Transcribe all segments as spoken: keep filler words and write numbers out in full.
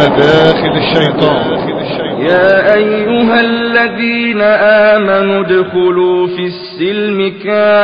مداخل الشيطان. يا أيها الذين آمنوا ادخلوا في السلم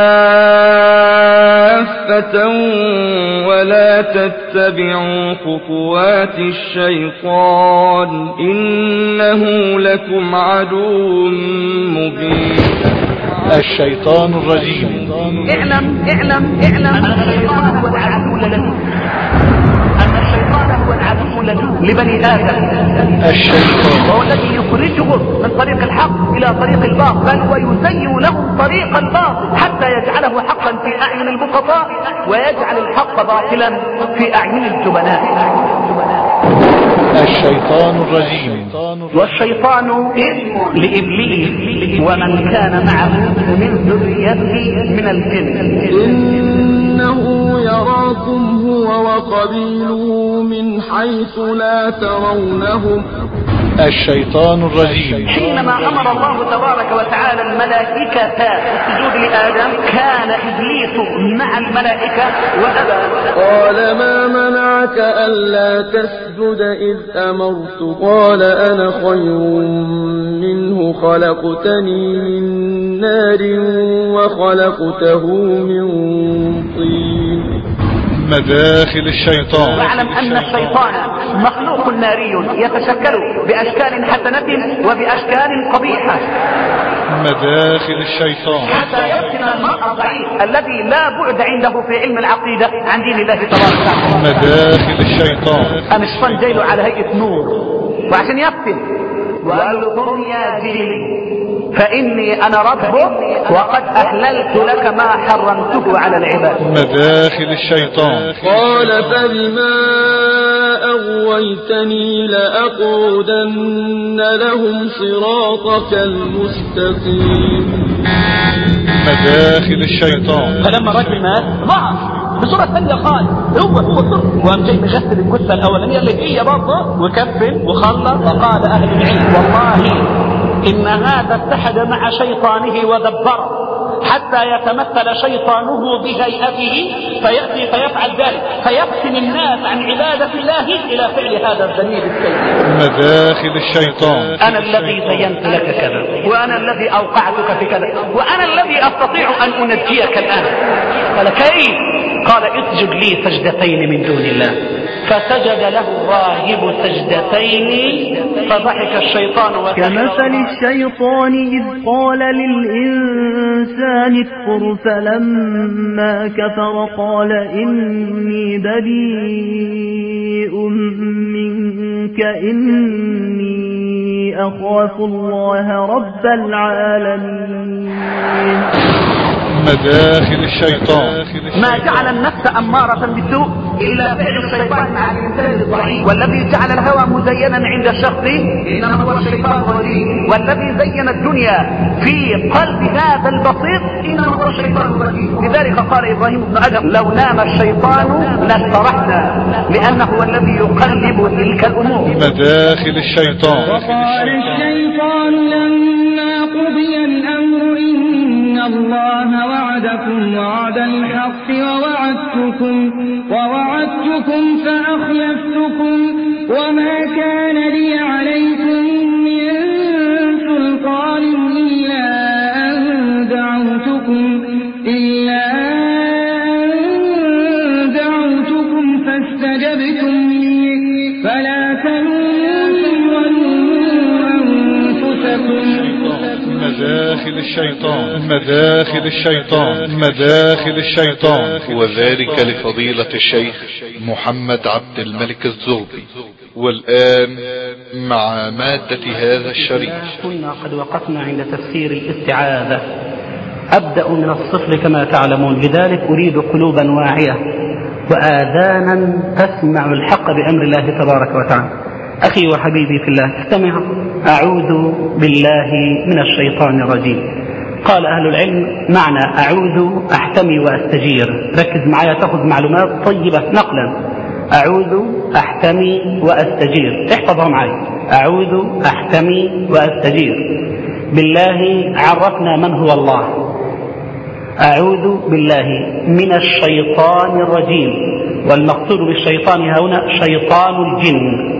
كافة ولا تتبعوا خطوات الشيطان إنه لكم عدو مبين. الشيطان الرجيم. اعلم اعلم اعلم أن الشيطان هو العدو لنا، أن الشيطان هو العدو لنا لبني آدم. الشيطان وهو الذي يخرجهم من طريق الحق إلى طريق الباطل ويزين لهم طريق الباطل حتى يجعله حقا في أعين البسطاء ويجعل الحق باطلا في أعين الجبناء. الشيطان الرجيم. والشيطان اسم لإبليس ومن كان معه من ذريته من الجن. إنه يراكم هو وقبيله من حيث لا ترونهم. الشيطان الرجيم. حينما أمر الله تبارك وتعالى الملائكة بالسجود لآدم كان إبليس مع الملائكة وأبى. قال ما منعك ألا تسجد إذ أمرت؟ قال أنا خير منه خلقتني من نار وخلقته من طين. مداخل الشيطان. واعلم أن الشيطان مخلوق ناري يتشكل بأشكال حسنة وبأشكال قبيحة. مداخل الشيطان. حتى يفتن المرء الضعيف الذي لا بعد عنده في علم العقيدة عن دين الله تبارك وتعالى. مداخل الشيطان. أم الشيطان جايله على هيئة نور وعشان يفتن وقال له قم يا جن فإني أنا ربك وقد أحللت لك ما حرمته على العباد. مداخل الشيطان. قال فبما أغويتني لأقعدن لهم صراطك المستقيم. مداخل الشيطان. فلما الرجل مات ضعف بصورة ثانية قال هو هو صر وقام جاي مجسد الجثة الأولانية اللي هي برضه وكفن وخلص. فقال أهل العلم والله إن هذا اتحد مع شيطانه ودبره حتى يتمثل شيطانه بهيئته فيأتي فيفعل ذلك فيفتن الناس عن عبادة الله إلى فعل هذا الذنيب السيء. مداخل الشيطان. أنا الذي زينت لك كذا وأنا الذي أوقعتك في كذا وأنا الذي أستطيع أن أنجيك الآن. قال كيف؟ قال اسجد لي سجدتين من دون الله. فسجد له الراهب سجدتين فضحك الشيطان كمثل الشيطان إذ قال للإنسان اكفر فلما كفر قال إني بريء منك إني أخاف الله رب العالمين. مداخل الشيطان. ما جعل النفس أمارة بالسوء إلا فعل الشيطان مع الإنسان الضعيف. والذي جعل الهوى مزينا عند الشخص إنما هو الشيطان الرجيم. والذي زين الدنيا في قلب هذا البسيط إنما هو الشيطان الرجيم. لذلك قال إبراهيم بن أدم لو نام الشيطان لاسترحنا لأنه هو الذي يقلب تلك الأمور. مداخل الشيطان. وقال الشيطان لما قضي الأمر إن الله وعدكم وعد الحق ووعدتكم ووعدتكم فأخلفتكم وما كان لي عليكم من سلطان إلا أن دعوتكم إلا أن دعوتكم فاستجبتم لي فلا تلوموني ولوموا أنفسكم. مداخل الشيطان. مداخل الشيطان. مداخل الشيطان. وذلك لفضيلة الشيخ محمد عبد الملك الزغبي. والآن مع مادة هذا الشريط. كنا قد وقفنا عند تفسير الاستعاذة. أبدأ من الصفر كما تعلمون لذلك أريد قلوبا واعية وآذانا تسمع الحق بأمر الله تبارك وتعالى. أخي وحبيبي في الله استمع. أعوذ بالله من الشيطان الرجيم. قال أهل العلم معنى أعوذ أحتمي وأستجير. ركز معايا تأخذ معلومات طيبة نقلا. أعوذ أحتمي وأستجير احفظها معي. أعوذ أحتمي وأستجير. بالله عرفنا من هو الله. أعوذ بالله من الشيطان الرجيم. والمقصود بالشيطان هنا شيطان الجن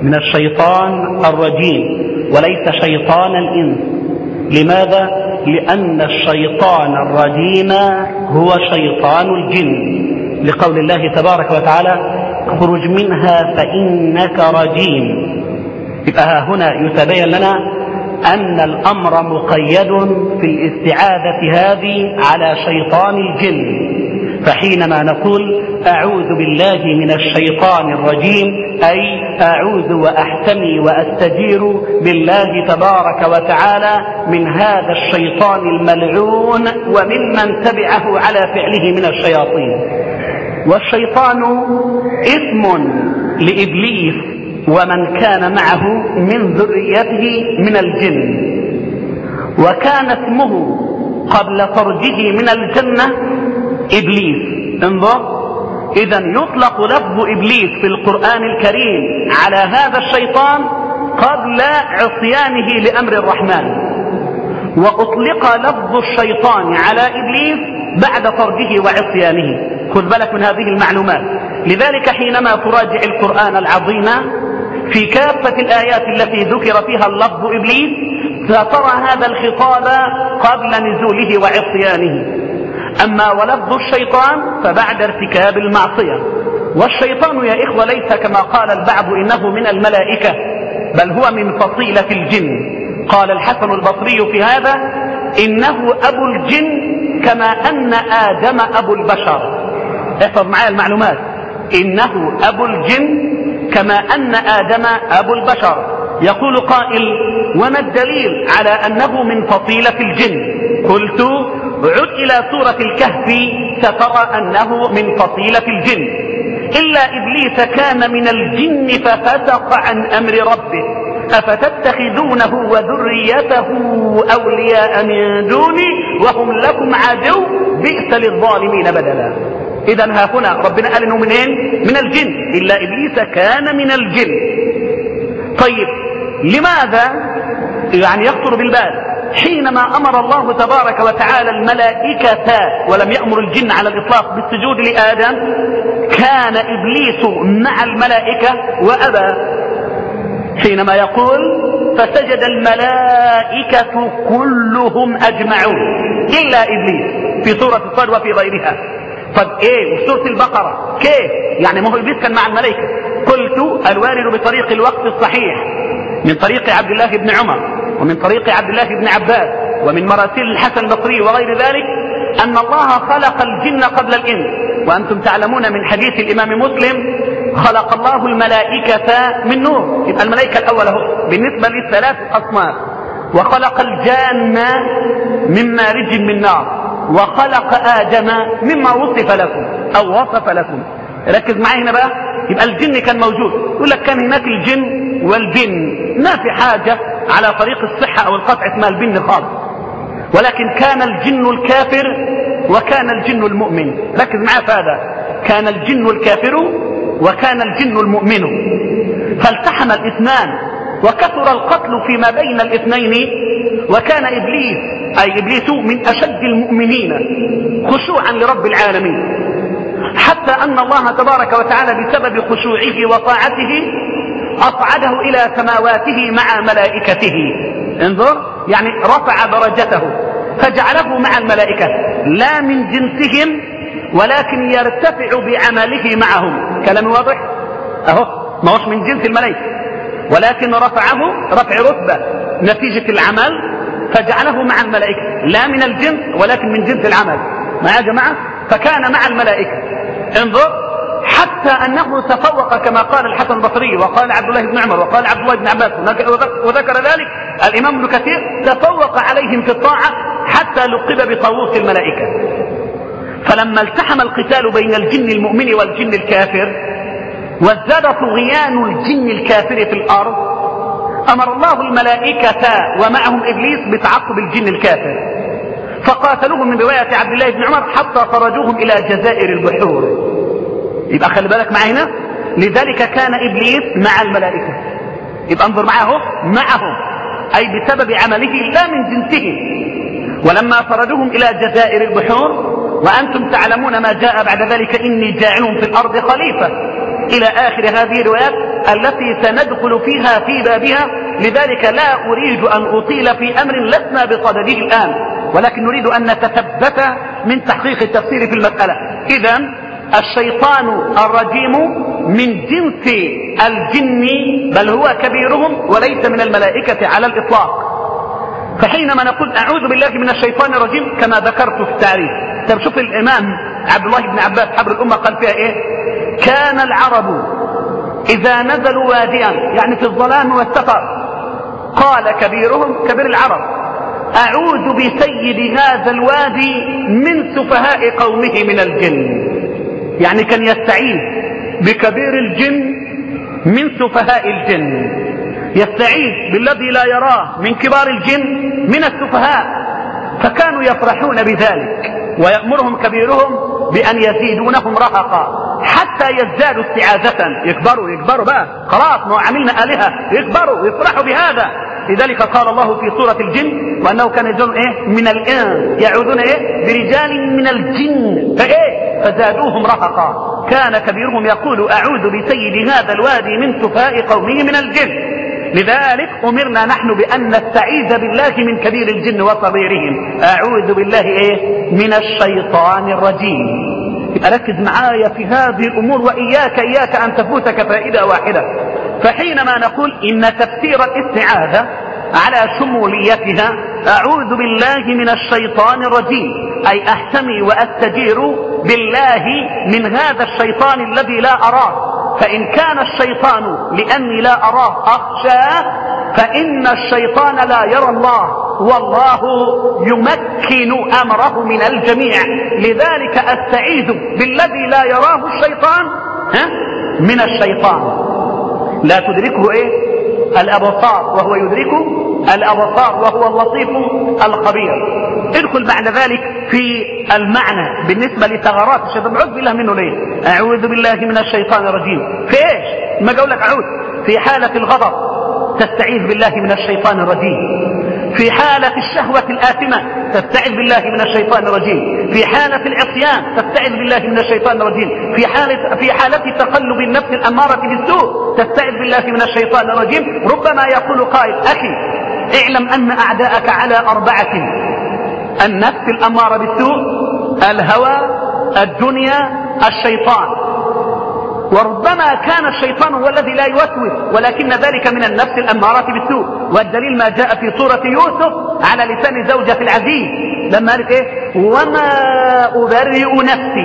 من الشيطان الرجيم وليس شيطان الإنس. لماذا؟ لأن الشيطان الرجيم هو شيطان الجن، لقول الله تبارك وتعالى اخرج منها فإنك رجيم. يبقى هنا يتبين لنا أن الأمر مقيد في الاستعاذة هذه على شيطان الجن. فحينما نقول أعوذ بالله من الشيطان الرجيم أي أعوذ وأحتمي وأستجير بالله تبارك وتعالى من هذا الشيطان الملعون وممن تبعه على فعله من الشياطين. والشيطان اسم لإبليس ومن كان معه من ذريته من الجن، وكان اسمه قبل خرجه من الجنة إبليس. انظر، إذن يطلق لفظ إبليس في القرآن الكريم على هذا الشيطان قبل عصيانه لأمر الرحمن، وأطلق لفظ الشيطان على إبليس بعد خرجه وعصيانه. خذ بالك من هذه المعلومات. لذلك حينما تراجع القرآن العظيم في كافة الآيات التي ذكر فيها اللفظ إبليس سترى هذا الخطاب قبل نزوله وعصيانه. أما ولفظ الشيطان فبعد ارتكاب المعصية. والشيطان يا إخوة ليس كما قال البعض إنه من الملائكة، بل هو من فصيلة الجن. قال الحسن البصري في هذا إنه أبو الجن كما أن آدم أبو البشر. احفظ معايا المعلومات، إنه أبو الجن كما أن آدم أبو البشر. يقول قائل وما الدليل على أنه من فصيلة الجن؟ قلت عد إلى سورة الكهف سترى أنه من فصيلة الجن. إلا إبليس كان من الجن ففسق عن أمر ربه أفتتخذونه وذريته أولياء من دوني وهم لكم عدو بئس للظالمين بدلا. إذن ها هنا ربنا قال إنه منين؟ من الجن. إلا إبليس كان من الجن. طيب لماذا يعني يخطر بالبال حينما أمر الله تبارك وتعالى الملائكة ولم يأمر الجن على الإطلاق بالسجود لآدم، كان إبليس مع الملائكة وأبى، حينما يقول فسجد الملائكة كلهم أجمعون إلا إبليس في سورة الصاد وفي غيرها. طب ايه وفي سورة البقرة كيف يعني؟ ما هو إبليس كان مع الملائكة. قلت الوارد بطريق الوقت الصحيح من طريق عبد الله بن عمر ومن طريق عبد الله بن عباس ومن مراسيل الحسن البصري وغير ذلك أن الله خلق الجن قبل الإنس. وأنتم تعلمون من حديث الإمام مسلم خلق الله الملائكة من نور. يبقى الملائكة الأول هو بالنسبة للثلاث أصناف. وخلق الجان من مارج من نار، وخلق آدم مما وصف لكم أو وصف لكم. ركز معي هنا بقى. يبقى الجن كان موجود. يقول لك كان هناك الجن والبن، ما في حاجة على طريق الصحة أو القطع اسمها البن خالص. ولكن كان الجن الكافر وكان الجن المؤمن. ركز معي في هذا. كان الجن الكافر وكان الجن المؤمن، فالتحم الاثنان وكثر القتل فيما بين الاثنين. وكان إبليس أي إبليس من أشد المؤمنين خشوعا لرب العالمين، حتى أن الله تبارك وتعالى بسبب خشوعه وطاعته أصعده إلى سماواته مع ملائكته. انظر، يعني رفع درجته فجعله مع الملائكة لا من جنسهم ولكن يرتفع بعمله معهم. كلام واضح اهو، ما هوش من جنس الملائكة ولكن رفعه رفع رتبة نتيجة العمل، فجعله مع الملائكة لا من الجنس ولكن من جنس العمل. ما يا جماعة؟ فكان مع الملائكة. انظر، حتى أنه تفوق كما قال الحسن البصري وقال عبد الله بن عمر وقال عبد الله بن عباس وذكر ذلك الإمام ابن كثير، تفوق عليهم في الطاعة حتى لقب بطاووس الملائكة. فلما التحم القتال بين الجن المؤمن والجن الكافر وازداد طغيان الجن الكافر في الأرض، أمر الله الملائكة ومعهم إبليس بتعقب الجن الكافر، فقاتلوهم من رواية عبد الله بن عمر حتى خرجوهم إلى جزائر البحور. يبقى خلي بالك معنا، لذلك كان إبليس مع الملائكة. يبقى انظر معه معهم أي بسبب عمله لا من جنسه. ولما خرجوهم إلى جزائر البحور، وأنتم تعلمون ما جاء بعد ذلك إني جاعل في الأرض خليفة إلى آخر هذه الروايات، التي سندخل فيها في بابها، لذلك لا أريد أن أطيل في أمر لسنا بصدده الآن، ولكن نريد أن نتثبت من تحقيق التفسير في المسألة. إذن الشيطان الرجيم من جنس الجن، بل هو كبيرهم وليس من الملائكة على الإطلاق. فحينما نقول أعوذ بالله من الشيطان الرجيم كما ذكرت في التعريف، طب شوف الإمام عبد الله بن عباس حبر الأمة قال فيها إيه؟ كان العرب إذا نزلوا واديا، يعني في الظلام والسفر، قال كبيرهم كبير العرب أعوذ بسيد هذا الوادي من سفهاء قومه من الجن، يعني كان يستعيذ بكبير الجن من سفهاء الجن، يستعيذ بالذي لا يراه من كبار الجن من السفهاء. فكانوا يفرحون بذلك، ويأمرهم كبيرهم بأن يزيدونهم رهقا حتى يزدادوا استعاذة، يكبروا يكبروا بقى خلاص ما عملنا آلهة، يكبروا يفرحوا بهذا. لذلك قال الله في سورة الجن وأنه كان يجون إيه من الإنس يعوذون إيه برجال من الجن فإيه فزادوهم رهقا. كان كبيرهم يقول أعوذ بسيد هذا الوادي من سفهاء قومه من الجن. لذلك أمرنا نحن بأن نستعيذ بالله من كبير الجن وصغيرهم. أعوذ بالله إيه من الشيطان الرجيم. أركز معايا في هذه الأمور، وإياك إياك أن تفوتك فائدة واحدة. فحينما نقول إن تفسير الاستعاذة على شموليتها أعوذ بالله من الشيطان الرجيم، أي أحتمي وأستجير بالله من هذا الشيطان الذي لا أراه. فإن كان الشيطان لأني لا أراه أخشاه، فإن الشيطان لا يرى الله، والله يمكن أمره من الجميع. لذلك أستعيذ بالذي لا يراه الشيطان ها من الشيطان. لا تدركه إيه الأبصار وهو يدرك الأبصار وهو اللطيف الخبير. ادخل بعد ذلك في المعنى بالنسبة لثغرات الشيطان. أعوذ بالله منه ليه؟ أعوذ بالله من الشيطان الرجيم. في إيش؟ ما قولك أعوذ في حالة الغضب تستعيذ بالله من الشيطان الرجيم، في حالة الشهوة الآثمة تستعيذ بالله من الشيطان الرجيم، في حالة العصيان تستعيذ بالله من الشيطان الرجيم، في حالة في حالة تقلب النفس الأمارة بالسوء تستعيذ بالله من الشيطان الرجيم. ربما يقول قائل أخي اعلم أن أعداءك على أربعة: النفس الأمارة بالسوء، الهوى، الدنيا، الشيطان. وربما كان الشيطان هو الذي لا يوسوس، ولكن ذلك من النفس الأمارة بالسوء. والدليل ما جاء في سورة يوسف على لسان زوجة العزيز لما قالت ايه وما أبرئ نفسي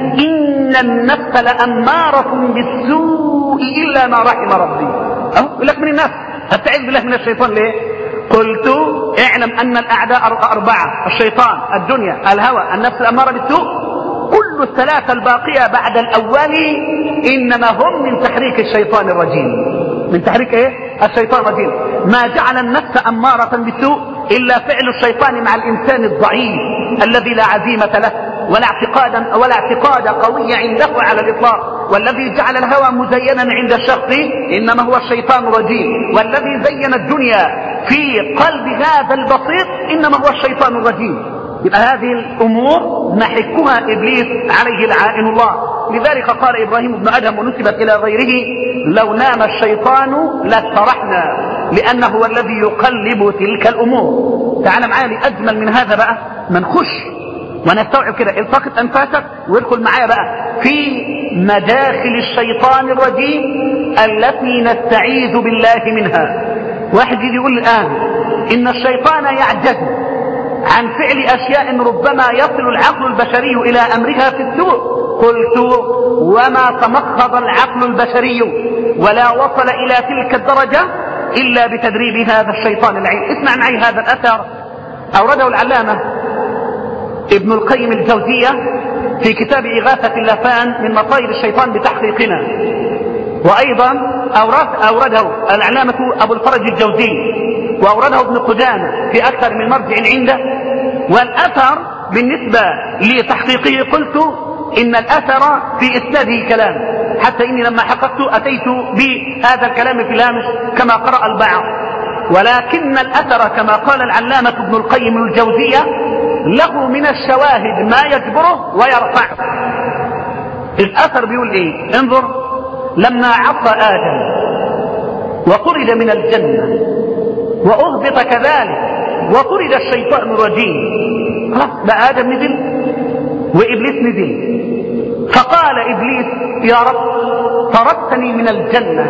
إن النفس لأمارة بالسوء إلا ما رحم ربي. أهو يقول لك من النفس. هتعيذ بالله من الشيطان ليه؟ قلت اعلم أن الأعداء أربعة: الشيطان، الدنيا، الهوى، النفس الأمارة بالسوء. كل الثلاثة الباقية بعد الأول إنما هم من تحريك الشيطان الرجيم. من تحريك إيه؟ الشيطان الرجيم. ما جعل النفس أمارة بالسوء إلا فعل الشيطان مع الإنسان الضعيف الذي لا عزيمة له ولا اعتقادا ولا اعتقاد قوي عنده على الإطلاق. والذي جعل الهوى مزينا عند الشخص إنما هو الشيطان الرجيم. والذي زين الدنيا في قلب هذا البسيط إنما هو الشيطان الرجيم. يبقى هذه الأمور نحكها إبليس عليه لعائن الله. لذلك قال إبراهيم بن أدهم ونسبت إلى غيره: لو نام الشيطان لاسترحنا، لأنه هو الذي يقلب تلك الأمور. تعال معايا لأجمل من هذا بقى، ما نخش ونستوعب كده. التقط أنفاسك وادخل معايا بقى في مداخل الشيطان الرجيم التي نستعيذ بالله منها. واحد يجي يقول الآن إن الشيطان يعجز عن فعل أشياء ربما يصل العقل البشري إلى أمرها في السوء. قلت وما تمخض العقل البشري ولا وصل إلى تلك الدرجة إلا بتدريب هذا الشيطان اللعين. اسمع معي هذا الأثر أورده العلامة ابن القيم الجوزية في كتاب إغاثة اللافان من مصائد الشيطان بتحقيقنا. وأيضا أورد أورده العلامة أبو الفرج الجوزي، وأورده ابن قدامة في أكثر من مرجع عنده. والأثر بالنسبة لتحقيقه قلت إن الأثر في إسناده كلام، حتى إني لما حققت أتيت بهذا الكلام في الهامش كما قرأ البعض. ولكن الأثر كما قال العلامة ابن القيم الجوزية له من الشواهد ما يجبره ويرفعه. الأثر بيقول إيه؟ انظر: لما عصى آدم أخرج من الجنة وأهبط كذلك وطرد الشيطان الرجيم. خلاص لا آدم نزل وإبليس نزل. فقال إبليس يا رب طردتني من الجنة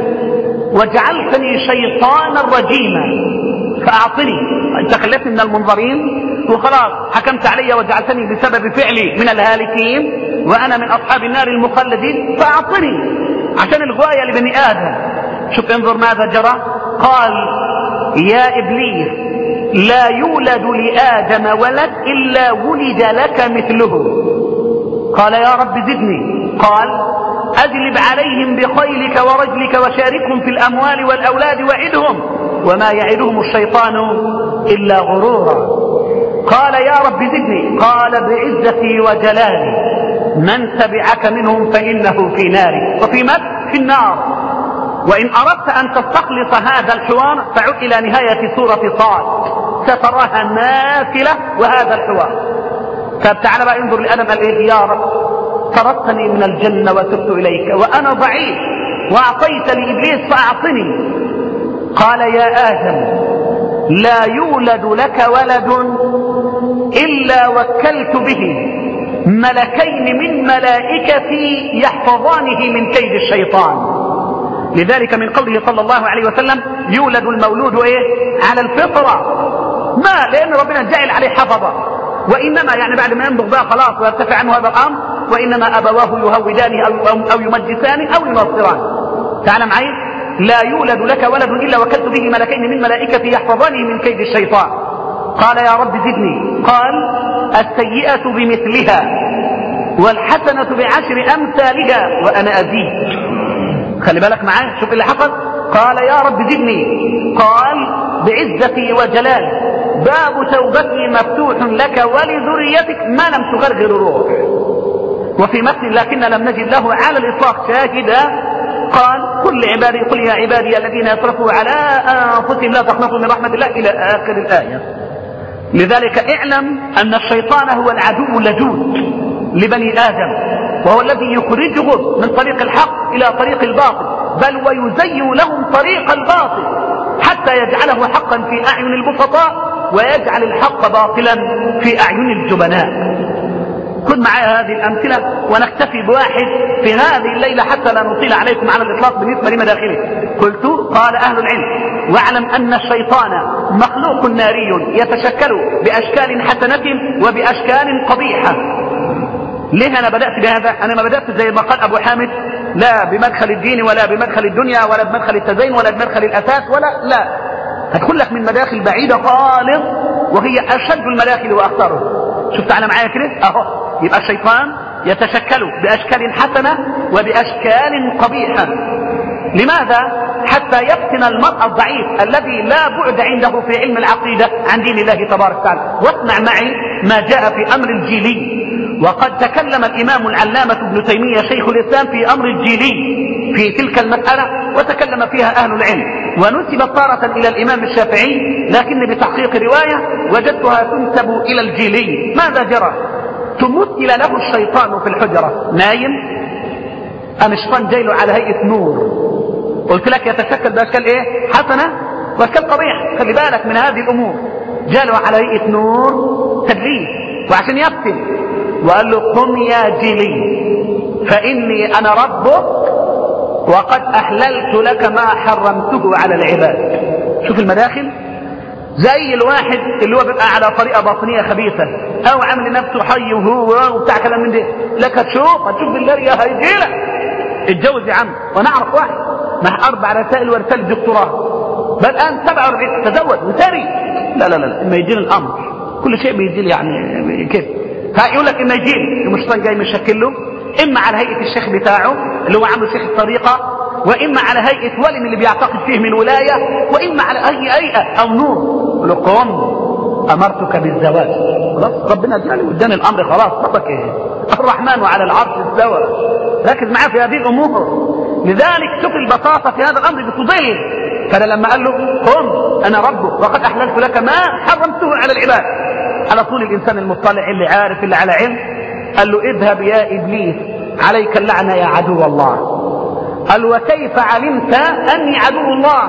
وجعلتني شيطانا رجيما فأعطني، أنت خلتني من المنظرين وخلاص حكمت علي وجعلتني بسبب فعلي من الهالكين وأنا من أصحاب النار المخلدين، فأعطني عشان الغاية لبني آدم. شوف انظر ماذا جرى. قال يا إبليس لا يولد لآدم ولد إلا ولد لك مثله. قال يا رب زدني. قال أجلب عليهم بخيلك ورجلك وشاركهم في الأموال والأولاد وعدهم وما يعدهم الشيطان إلا غرورا. قال يا رب زدني. قال بعزتي وجلالي من تبعك منهم فإنه في ناري. وفي مد في النار. وإن أردت أن تستخلص هذا الحوار فعد إلى نهاية سورة صاد ستراها ماثلة وهذا الحوار. طب تعالى بقى انظر لآدم قال ايه؟ يا رب طردتني من الجنة وتبت إليك وأنا ضعيف وأعطيت لإبليس فأعطني. قال يا آدم لا يولد لك ولد إلا وكلت به ملكين من ملائكتي يحفظانه من كيد الشيطان. لذلك من قوله صلى الله عليه وسلم يولد المولود ايه؟ على الفطرة. ما لأن ربنا جعل عليه حفظة، وإنما يعني بعد ما ينبغ بقى خلاص ويرتفع عنه هذا الأمر وإنما أبواه يهودانه أو, أو, أو يمجسانه أو ينصرانه. تعالى معي. لا يولد لك ولد إلا وكلت به ملكين من ملائكتي يحفظانه من كيد الشيطان. قال يا رب زدني. قال السيئة بمثلها والحسنة بعشر أمثالها وأنا أزيد. خلي بالك معاه. شوف اللي حصل. قال يا رب زدني. قال بعزتي وجلالي باب توبتي مفتوح لك ولذريتك ما لم تغرغر روح. وفي متن لكن لم نجد له على الإطلاق شاهدا. قال قل لعبادي قل يا عبادي الذين يسرفوا على أنفسهم لا تقنطوا من رحمة الله إلى آخر الآية. لذلك اعلم أن الشيطان هو العدو اللدود لبني آدم، وهو الذي يخرجهم من طريق الحق إلى طريق الباطل، بل ويزين لهم طريق الباطل حتى يجعله حقا في أعين البسطاء ويجعل الحق باطلا في أعين الجبناء. خذ معايا هذه الأمثلة ونكتفي بواحد في هذه الليلة حتى لا نطيل عليكم على الإطلاق بالنسبة لمداخله. قلت قال أهل العلم واعلم أن الشيطان مخلوق ناري يتشكل بأشكال حسنة وبأشكال قبيحة. ليه أنا بدأت بهذا؟ أنا ما بدأت زي ما قال أبو حامد لا بمدخل الدين ولا بمدخل الدنيا ولا بمدخل التزين ولا بمدخل الأساس ولا لا، هدخل لك من مداخل بعيدة خالص وهي أشد المداخل وأخطرها. شفت أنا معايا كده أهو. يبقى الشيطان يتشكل بأشكال حسنة وبأشكال قبيحة. لماذا؟ حتى يفتن المرء الضعيف الذي لا بعد عنده في علم العقيدة عن دين الله تبارك وتعالى. واسمع معي ما جاء في أمر الجيلي. وقد تكلم الإمام العلامة ابن تيمية شيخ الإسلام في أمر الجيلي في تلك المسألة وتكلم فيها أهل العلم، ونسبت تارة إلى الإمام الشافعي لكن بتحقيق رواية وجدتها تنسب إلى الجيلي. ماذا جرى؟ تمثل له الشيطان في الحجرة نايم، أم الشيطان جايله على هيئة نور. قلت لك يتشكل بأشكال إيه؟ حسنة وأشكال قبيحة. خلي بالك من هذه الأمور. جاله على هيئة نور تدريس وعشان يفتن وقال له قم يا جيلي فإني أنا ربك وقد أحللت لك ما حرمته على العباد. شوف المداخل. زي الواحد اللي هو بيبقى على طريقة باطنية خبيثة أو عامل نفسه حي وهو وبتاع كلام من ده. لك هتشوف هتشوف بالله يا هيجيلك اتجوز يا عم. وانا اعرف واحد مع اربع رسائل ورسالة دكتوراه بل الان سبعة واربعين تزوج وثري. لا لا لا اما يجيل الامر كل شيء بيجيل يعني كده. فيقول لك اما يجيل المشيطان جاي مشكل له اما على هيئة الشيخ بتاعه اللي هو عامل شيخ الطريقة، واما على هيئة ولي اللي بيعتقد فيه من ولاية، واما على اي هيئة او نور. يقول له قم امرتك بالزواج. خلاص ربنا جالي واداني الامر خلاص. ربك ايه؟ الرحمن على العرش استوى. ركز معاه في هذه الامور. لذلك شوف البساطة في هذا الامر بتضيل. فانا لما قال له قم انا ربك وقد احللت لك ما حرمته على العباد، على طول الانسان المطلع اللي عارف اللي على علم قال له اذهب يا ابليس عليك اللعنة يا عدو الله. قال وكيف علمت اني عدو الله؟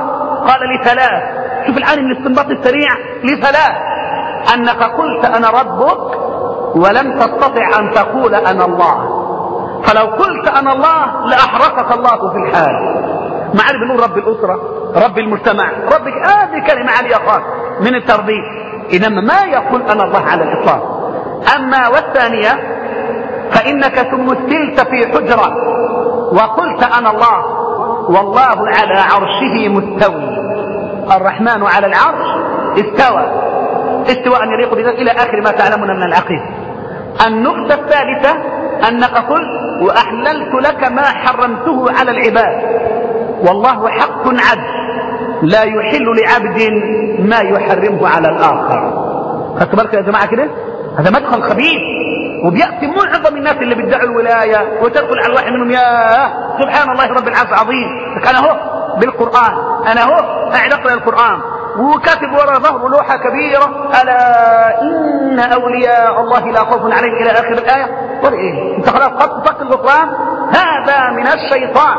قال لثلاث. شوف العالم الاستنباط السريع لثلاث: أنك قلت أنا ربك ولم تستطع أن تقول أنا الله، فلو قلت أنا الله لأحرقك الله في الحال. ما عارف بنقول رب الأسرة، رب المجتمع، ربك، هذه كلمة عالية خالص من التربية، إنما ما يقول أنا الله على الإطلاق. أما والثانية فإنك تمثلت في حجرة وقلت أنا الله والله على عرشه مستوي، الرحمن على العرش استوى استواء يليق بذلك إلى آخر ما تعلمون من العقيدة. النقطة الثالثة أنك قلت وأحللت لك ما حرمته على العباد، والله حق عدل لا يحل لعبد ما يحرمه على الآخر. خدت بالك يا جماعة كده؟ هذا مدخل خبيث، وبيأتي معظم الناس اللي بيدعوا الولاية وتدخل على الواحد منهم يا سبحان الله رب العرش عظيم، أنا هو بالقرآن، أنا هو قاعد أقرأ القرآن وكاتب وراء ظهره لوحة كبيرة ألا إن أولياء الله لا خوف عليهم إلى آخر الآية. قل إيه أنت خلاص قد فك الغفران؟ هذا من الشيطان،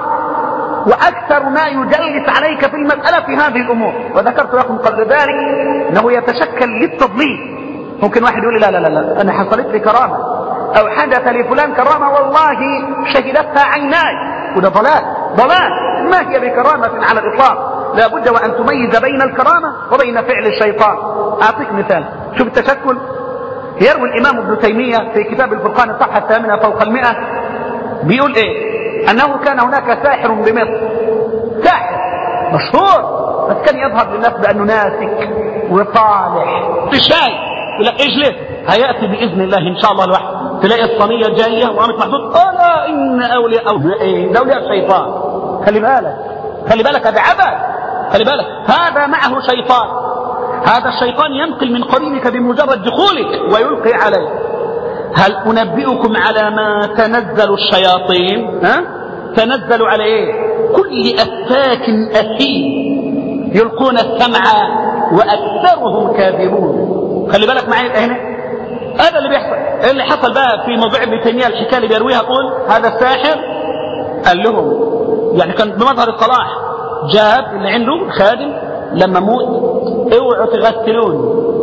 وأكثر ما يجلس عليك في المسألة في هذه الأمور. وذكرت لكم قبل ذلك أنه يتشكل للتضليل. ممكن واحد يقول لي لا لا لا, لا أنا حصلت لي كرامة أو حدث لفلان كرامة والله شهدتها عيناي، وده ضلال ضلال، ما هي بكرامة على الإطلاق. لا بد وأن تميز بين الكرامة وبين فعل الشيطان. أعطيك مثال، شوف التشكل. يروي الإمام ابن تيمية في كتاب الفرقان الصفحة الثامنة فوق المئة بيقول إيه؟ أنه كان هناك ساحر بمصر، ساحر مشهور بس كان يظهر للناس بأنه ناسك وصالح. تشاي يقول لك اجلس هيأتي بإذن الله إن شاء الله الواحد تلاقي الصينية جاية وقامت محطوط ألا إن أولياء أولياء إيه؟ ده أولياء الشيطان. خلي بالك خلي بالك هذا عبث، خلي بالك هذا معه شيطان. هذا الشيطان ينقل من قرينك بمجرد دخولك ويلقي عليك. هل أنبئكم على ما تنزل الشياطين؟ ها؟ تنزل على إيه؟ كل أفاك أثيم يلقون السمع وأكثرهم كاذبون. خلي بالك معي هنا، هذا اللي بيحصل. اللي حصل بقى في موضوع ابن تيمية الحكاية اللي بيرويها، قول هذا الساحر قال لهم يعني كان بمظهر الصلاح، جاب اللي عنده خادم لما موت اوعوا تغسلوني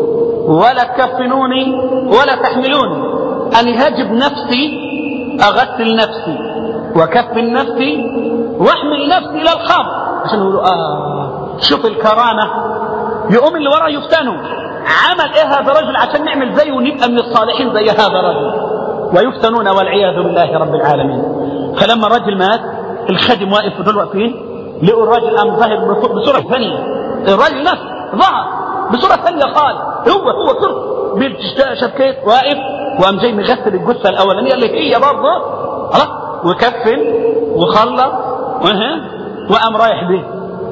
ولا تكفنوني ولا تحملوني، أنا هجب نفسي أغسل نفسي وكفن نفسي واحمل نفسي إلى الخمر عشان يقولوا آه شوف الكرامة. يقوم اللي وراه يفتنوا، عمل إيه هذا الرجل عشان نعمل زيه ونبقى من الصالحين زي هذا الرجل، ويفتنون والعياذ بالله رب العالمين. فلما الرجل مات الخادم واقف ودول واقفين، لقوا الرجل قام ظاهر بصورة ثانية. الرجل نفسه ظهر بصورة ثانية خالص، هو هو صورة بالشبكيت واقف، وقام جاي مغسل الجثة الأولانية اللي هي برضه خلاص وكفن وخلص وقام رايح به.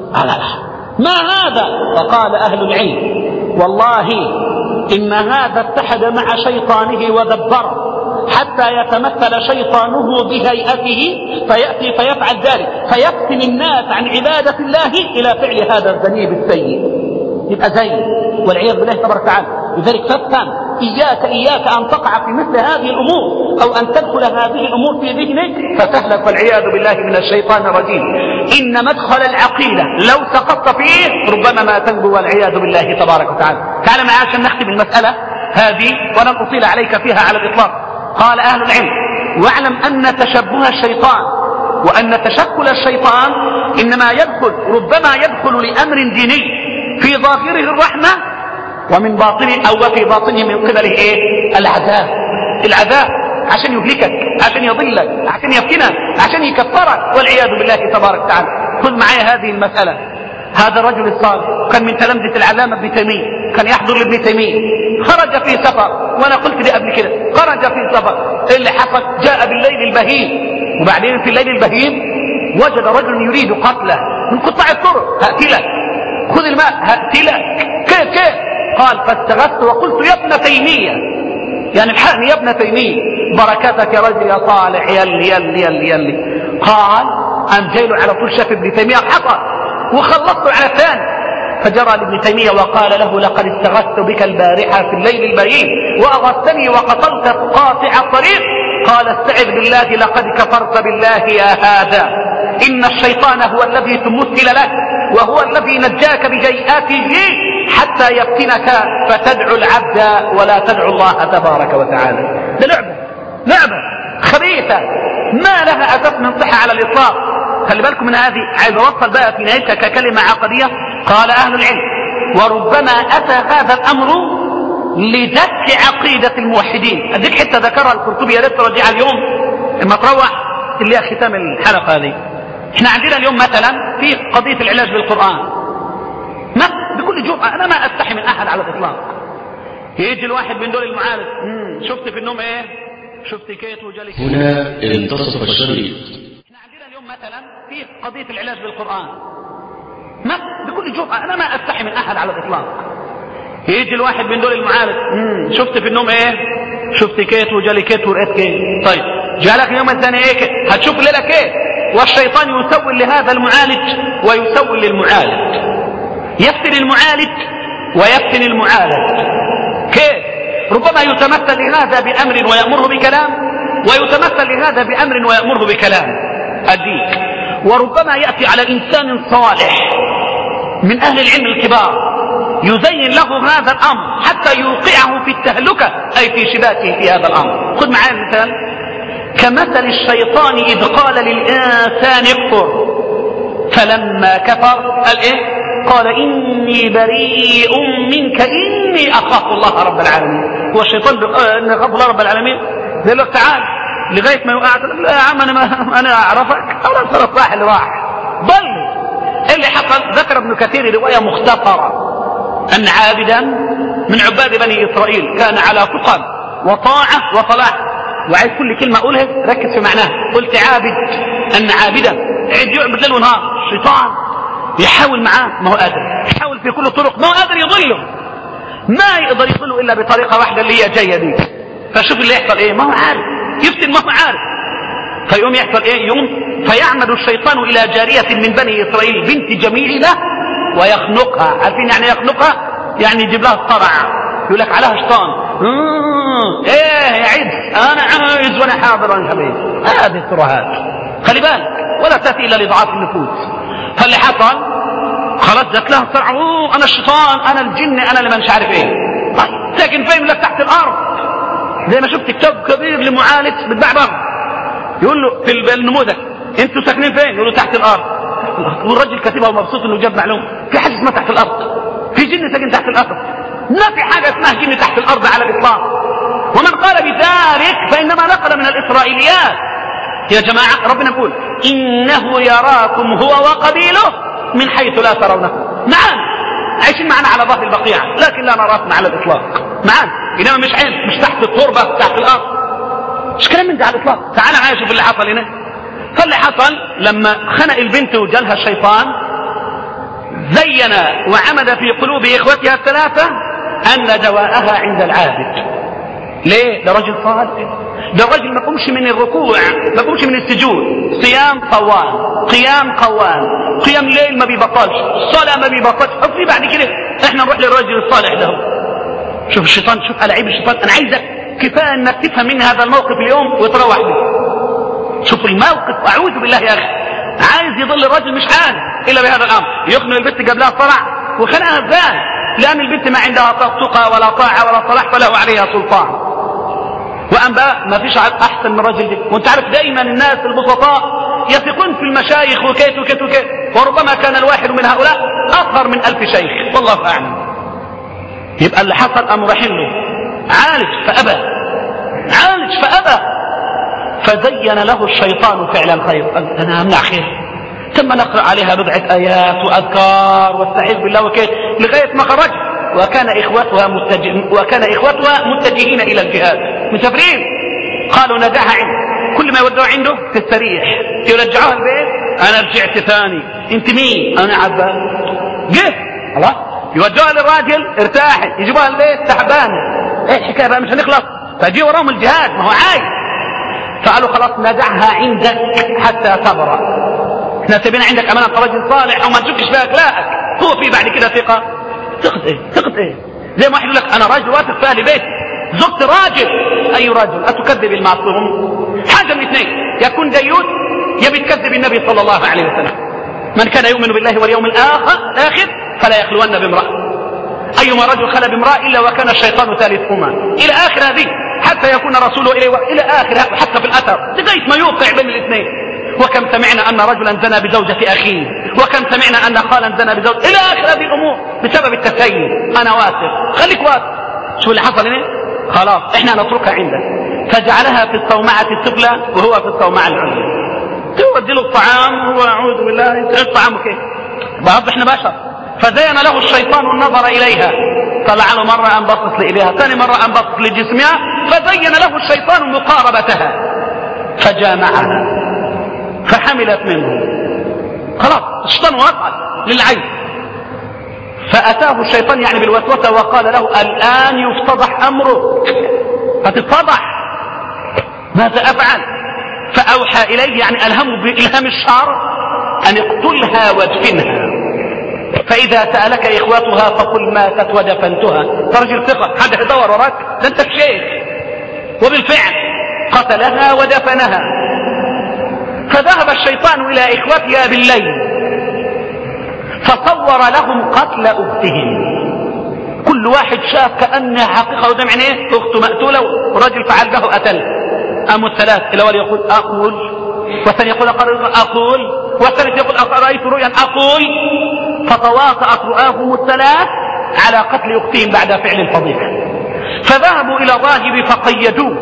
ما هذا؟ فقال أهل العلم والله إن هذا اتحد مع شيطانه ودبره حتى يتمثل شيطانه بهيئته فيأتي فيفعل ذلك فيفتن الناس عن عبادة الله إلى فعل هذا الذنيب السيء، يبقى زي والعياذ بالله تبارك وتعالى. لذلك فافهم إياك إياك أن تقع في مثل هذه الأمور أو أن تدخل هذه الأمور في ذهنك فتهلك والعياذ بالله من الشيطان الرجيم. إن مدخل العقيدة لو سقطت فيه ربما ما تنجو والعياذ بالله تبارك وتعالى. تعال معي عشان نختم المسألة هذه ولن أطيل عليك فيها على الإطلاق. قال أهل العلم واعلم أن تشبه الشيطان وأن تشكل الشيطان إنما يدخل ربما يدخل لأمر ديني في ظاهره الرحمة ومن باطنه أو في باطنه من قبله إيه؟ العذاب. العذاب عشان يهلكك، عشان يضلك، عشان يفتنك، عشان يكفرك والعياذ بالله تبارك وتعالى. خذ معي هذه المسألة. هذا الرجل الصالح كان من تلامذة العلامة ابن تيمية، كان يحضر لابن تيمية، خرج في سفر، وأنا قلت لي قبل كده خرج في سفر. اللي حصل جاء بالليل البهيم، وبعدين في الليل البهيم وجد رجل يريد قتله من قطاع الطرق. هأتلك، خذ الماء هأتلك. كيف كيف؟ قال فاستغثت وقلت يا ابن تيمية، يعني الحقني يا ابن تيمية بركاتك يا رجل يا صالح يلي يلي يلي يلي. قال أم جايله على طول شاف ابن تيمية حصل وخلصته على الثاني، فجرى لابن تيمية وقال له لقد استغثت بك البارحة في الليل البهيم وأغثتني وقتلت قاطع الطريق. قال استعذ بالله لقد كفرت بالله يا هذا، إن الشيطان هو الذي تمثل لك وهو الذي نجاك بجيئاته حتى يفتنك فتدعو العبد ولا تدعو الله تبارك وتعالى. ده لعبة لعبة خبيثة ما لها أساس من صحة على الإطلاق. خلي بالكم من هذه، عايز أوصل بقى في نهايتها ككلمة عقدية. قال أهل العلم: وربما أتى هذا الأمر لدك عقيدة الموحدين. أديك حتى ذكرها القرطبي، يا ريت ترجعها اليوم لما تروح اللي هي ختام الحلقة هذه. احنا عندنا اليوم مثلا في قضية العلاج بالقرآن، ما بكل جرأة أنا ما أستحي من أحد على الإطلاق. يجي الواحد من دول المعالج: شفت في النوم إيه؟ شفت كيت وجالك. هنا انتصف الشريط. احنا عندنا اليوم مثلا في قضية العلاج بالقرآن، ما بكل جرأة أنا ما أستحي من أحد على الإطلاق. يجي الواحد من دول المعالج: شفت في النوم إيه؟ شفت كيت وجالي كيت ورقيت كيت. طيب جالك اليوم الثاني إيه كيت؟ هتشوف ليلة كيت. والشيطان يسول لهذا المعالج ويسول للمعالج، يفتن المعالج ويفتن المعالج. كيف؟ ربما يتمثل لهذا بأمر ويأمره بكلام، ويتمثل لهذا بأمر ويأمره بكلام. أديك. وربما يأتي على إنسان صالح من أهل العلم الكبار يزين له هذا الأمر حتى يوقعه في التهلكة، أي في شباكه في هذا الأمر. خذ معايا المثال: كمثل الشيطان إذ قال للإنسان اكفر فلما كفر قال إيه؟ قال إني بريء منك إني أخاف الله رب العالمين. هو الشيطان إني أخاف الله رب العالمين؟ قال له تعال لغاية ما يوقع. لا يا عم أنا, ما أنا أعرفك، أولا صرف راح اللي راح ضل. اللي حصل ذكر ابن كثير رواية مختصرة أن عابدا من عباد بني إسرائيل كان على تقى وطاعة وصلاح. وعايز كل كلمة أقولها ركز في معناها. قلت عابد، أن عابدا عيد يعبد ليل ونهار. الشيطان يحاول معاه، ما هو قادر، يحاول في كل الطرق، ما هو قادر يضله، ما يقدر يضله إلا بطريقة واحدة اللي هي جاية دي. فشوف اللي يحصل إيه، ما هو عارف يفتن، ما هو عارف. فيقوم يحصل إيه؟ يوم فيعمد الشيطان إلى جارية من بني إسرائيل بنت جميلة ويخنقها. عارفين يعني يخنقها؟ يعني يجيب لها الصرع، يقول لك عليها شيطان. ايه يا عيد انا عايز وانا حاضر وانا حبيب. هذه الترهات خلي بالك، ولا تاتي الا لضعاف النفوس. فاللي حصل خلاص جات لها الصرع، اوه انا الشيطان انا الجن انا اللي مش عارف ايه. طيب ساكن فين؟ لك تحت الارض. زي ما شفت كتاب كبير لمعالج بتباع بره، يقول له في النموذج انتوا ساكنين فين؟ يقول له تحت الارض. والراجل كاتبها ومبسوط انه جاب معلومه. في حاجه اسمها تحت الارض، في جن ساكن تحت الارض. ما في حاجه اسمها جن تحت الارض على الاطلاق. ومن قال بذلك فانما نقل من الاسرائيليات. يا جماعه ربنا يقول انه يراكم هو وقبيله من حيث لا ترونه. معانا عايشين معنا على ظهر البقيعه لكن لا نراكم على الاطلاق. معانا انما مش عين، مش تحت التربه تحت الارض، مش كلام من ده على الاطلاق. تعال معايا شوف اللي حصل هنا. فاللي حصل لما خنق البنت وجالها الشيطان زين وعمد في قلوب اخوتها الثلاثه ان دواءها عند العابد. ليه؟ ده رجل صالح، ده الرجل ما قومش من الركوع، ما قومش من السجود، صيام قوام، قيام قوام، قيام ليل ما بيبطلش، صلاه ما بيبطلش. اصلي بعد كده احنا نروح للرجل الصالح ده. شوف الشيطان، شوف ألاعيب الشيطان. انا عايزك كفايه انك تفهم من هذا الموقف اليوم وتروح به. شوف الموقف، اعوذ بالله يا اخي، عايز يضل الرجل مش عارف الا بهذا الامر. يخنق البنت جاب لها صرع وخنقها ازاي؟ لان البنت ما عندها تقى ولا طاعه ولا صلاح فله عليها سلطان. وأنباء ما فيش أحسن من الرجل دي. وانت عارف دائما الناس البسطاء يثقون في المشايخ وكيت وكيت وكيت، وربما كان الواحد من هؤلاء أصغر من ألف شيخ والله أعلم. يبقى اللي حصل أمر رحم له، عالج فأبى، عالج فأبى، فزين له الشيطان فعل الخير. أنا أمنع خير، ثم نقرأ عليها بضعة آيات وأذكار واستعيذ بالله وكيت لغاية ما خرج. وكان إخوتها متجه وكان إخوتها متجهين إلى الجهاد مسافرين. قالوا ندعها عنده، كل ما يودعوا عنده تستريح، يرجعوها البيت. أنا رجعت ثاني، أنت مين؟ أنا عباد. جه خلاص يودعوها للراجل ارتاحت، يجيبوها البيت تعبانة. إيه الحكاية بقى؟ مش هنخلص. فجي وراهم الجهاد، ما هو عايز. فقالوا خلاص ندعها عندك حتى صبر. احنا سيبنا عندك أمانة رجل صالح وما نشوفش فيها أخلاقك. هو في بعد كده ثقة؟ ثقة ايه؟ ثقة ايه؟ زي ما واحد يقول لك انا راجل واثق في اهل بيت، زوجتي راجل. اي راجل؟ اتكذب المعصوم؟ حاجه من اثنين، يكون ديوث يا بتكذب النبي صلى الله عليه وسلم. من كان يؤمن بالله واليوم الآخر آخر فلا يخلون بامرأة. أيما رجل خلى بامرأة إلا وكان الشيطان ثالثهما، إلى آخر هذه، حتى يكون رسوله إليه إلى آخر، حتى في الأثر لغاية ما يوقع بين الاثنين. وكم سمعنا أن رجلا زنى بزوجة أخيه، وكم سمعنا أن خالا زنى بزوجة، إلى آخر هذه الأمور بسبب التسيب. أنا واثق، خليك واثق. شو اللي حصل هنا؟ خلاص إحنا نتركها عنده. فجعلها في الصومعة السفلى وهو في الصومعة العليا. تودي له الطعام وهو أعوذ بالله الطعام كيف؟ بعض إحنا بشر. فزين له الشيطان النظر إليها، طلع له مرة أنبسط إليها، ثاني مرة أنبسط لجسمها، فزين له الشيطان مقاربتها فجامعها فحملت منه. خلاص الشيطان وقع للعين. فأتاه الشيطان يعني بالوسوسة وقال له الآن يفتضح أمرك، هتتفضح، ماذا أفعل؟ فأوحى إليه يعني ألهمه بإلهام الشر أن اقتلها وادفنها، فإذا سألك إخوتها فقل ماتت ودفنتها. فرجل ثقة، حد يدور وراك، ده أنت الشيخ. وبالفعل قتلها ودفنها. فذهب الشيطان إلى إخوتها بالليل فصور لهم قتل أختهم. كل واحد شاف كأنها حقيقة قدام عينيه، أخته مقتولة ورجل فعل به قتل. أم الثلاث، الأول يقول أقول، والثاني يقول أقول، والثالث يقول رأيت رؤيا أقول. فتواطأت رؤاهم الثلاث على قتل أختهم بعد فعل الفضيحة. فذهبوا إلى الراهب فقيدوه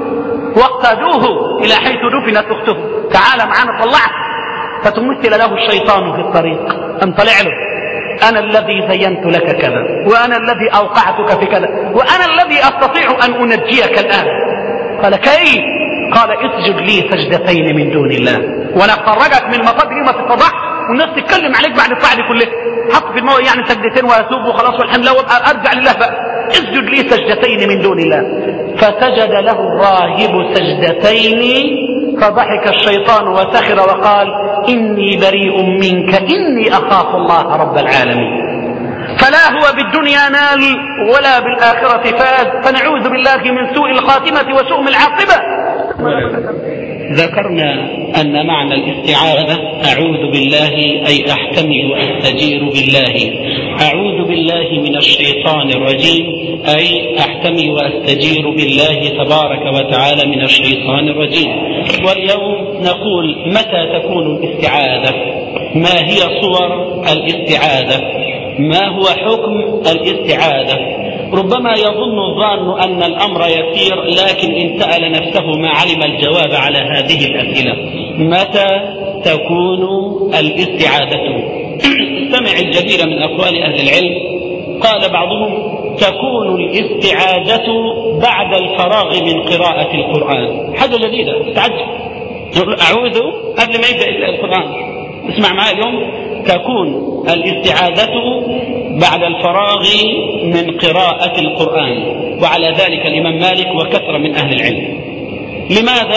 واقتادوه إلى حيث دفنت أخته. تعال معنا طلعت. فتمثل له الشيطان في الطريق، أن طلع له أنا الذي زينت لك كذا، وأنا الذي أوقعتك في كذا، وأنا الذي أستطيع أن أنجيك الآن. قال كيف؟ قال اسجد لي سجدتين من دون الله، وأنا أخرجك من المطب ما تتضح والناس تتكلم عليك بعد الفعل كله. حط في الموضوع يعني سجدتين وأتوب وخلاص والحمد لله وابقى أرجع لله بقى. اسجد لي سجدتين من دون الله. فسجد له الراهب سجدتين فضحك الشيطان وسخر وقال إني بريء منك إني أخاف الله رب العالمين. فلا هو بالدنيا نال ولا بالآخرة فاز، فنعوذ بالله من سوء الخاتمة وسوء العاقبة. ذكرنا أن معنى الاستعاذة أعوذ بالله أي أحتمي وأستجير بالله. أعوذ بالله من الشيطان الرجيم أي أحتمي وأستجير بالله تبارك وتعالى من الشيطان الرجيم. واليوم نقول متى تكون الاستعاذة؟ ما هي صور الاستعاذة؟ ما هو حكم الاستعاذة؟ ربما يظن الظان أن الأمر يسير، لكن إن سأل نفسه ما علم الجواب على هذه الأسئلة. متى تكون الاستعاذة؟ استمع الجدير من أقوال أهل العلم. قال بعضهم تكون الاستعاذة بعد الفراغ من قراءة القرآن. حاجة جديدة تعجب، يقول أعوذ قبل ما يبدأ القرآن. اسمع معي اليوم، تكون الاستعاذة بعد الفراغ من قراءة القرآن، وعلى ذلك الإمام مالك وكثرة من أهل العلم. لماذا؟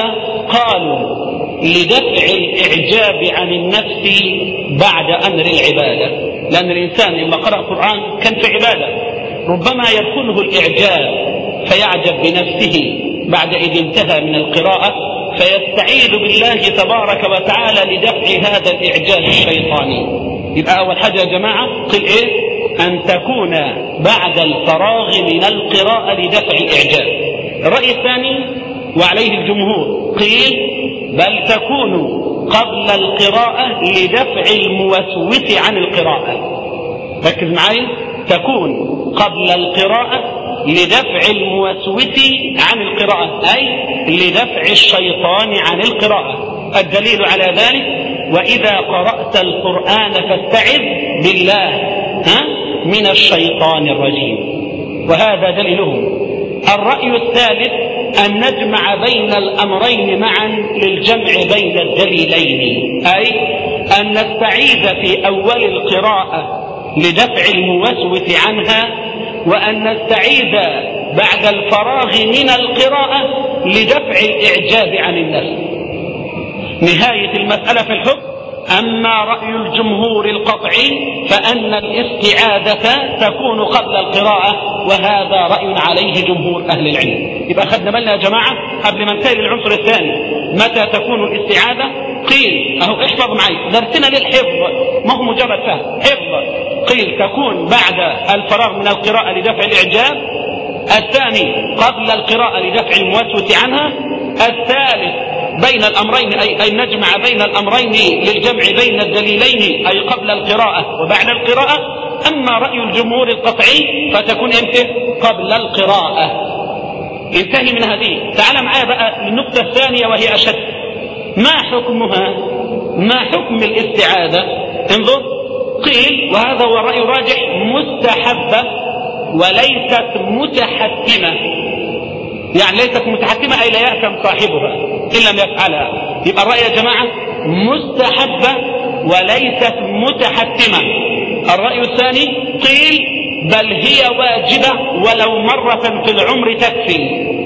قالوا لدفع الإعجاب عن النفس بعد أمر العبادة، لأن الإنسان لما قرأ القرآن كان في عبادة، ربما يدخله الإعجاب فيعجب بنفسه بعد إذ انتهى من القراءة، فيستعيذ بالله تبارك وتعالى لدفع هذا الإعجاب الشيطاني. يبقى أول حاجة يا جماعة قل إيه؟ أن تكون بعد الفراغ من القراءة لدفع الإعجاب. الرأي الثاني وعليه الجمهور قيل بل تكون قبل القراءة لدفع الموسوس عن القراءة. ركز معي، تكون قبل القراءة لدفع الموسوس عن القراءة، أي لدفع الشيطان عن القراءة. الدليل على ذلك وإذا قرأت القرآن فاستعذ بالله ها من الشيطان الرجيم، وهذا دليلهم. الرأي الثالث أن نجمع بين الأمرين معا للجمع بين الدليلين، أي أن نستعيذ في أول القراءة لدفع الموسوس عنها، وأن نستعيذ بعد الفراغ من القراءة لدفع الإعجاب عن النفس. نهاية المسألة في الحكم. أما رأي الجمهور القطعي فأن الاستعاذة تكون قبل القراءة، وهذا رأي عليه جمهور أهل العلم. يبقى أخذنا بالنا يا جماعة قبل ما ننتقل للعنصر الثاني، متى تكون الاستعاذة؟ قيل اهو احفظ معي درسنا للحفظ ما هو مجرد فهم حفظ. قيل تكون بعد الفراغ من القراءة لدفع الإعجاب، الثاني قبل القراءة لدفع الموسوس عنها، الثالث بين الأمرين أي, أي نجمع بين الأمرين للجمع بين الدليلين أي قبل القراءة وبعد القراءة. أما رأي الجمهور القطعي فتكون امتى؟ قبل القراءة. انتهي من هذه. تعال معايا بقى للنقطة الثانية وهي أشد. ما حكمها؟ ما حكم الاستعاذة؟ انظر قيل وهذا هو الرأي الراجح مستحبة وليست متحتمة. يعني ليست متحتمة أي لا يأثم صاحبها إن لم يفعلها. يبقى الرأي يا جماعة مستحبة وليست متحتمة. الرأي الثاني قيل بل هي واجبة ولو مرة في العمر تكفي.